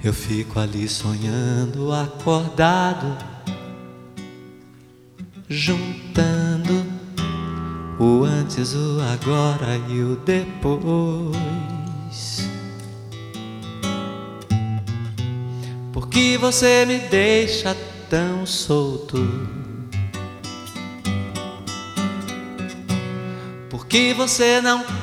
Eu fico ali sonhando, acordado, juntando o antes, o agora e o depois. Por que você me deixa tão solto? Por que você não